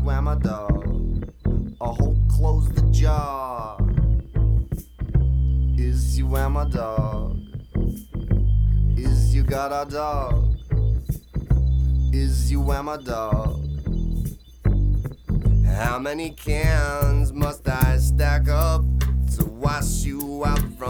you am a dog? A Hulk close the jar. Is you am a dog? Is you got a dog? Is you am a dog? How many cans must I stack up to wash you out from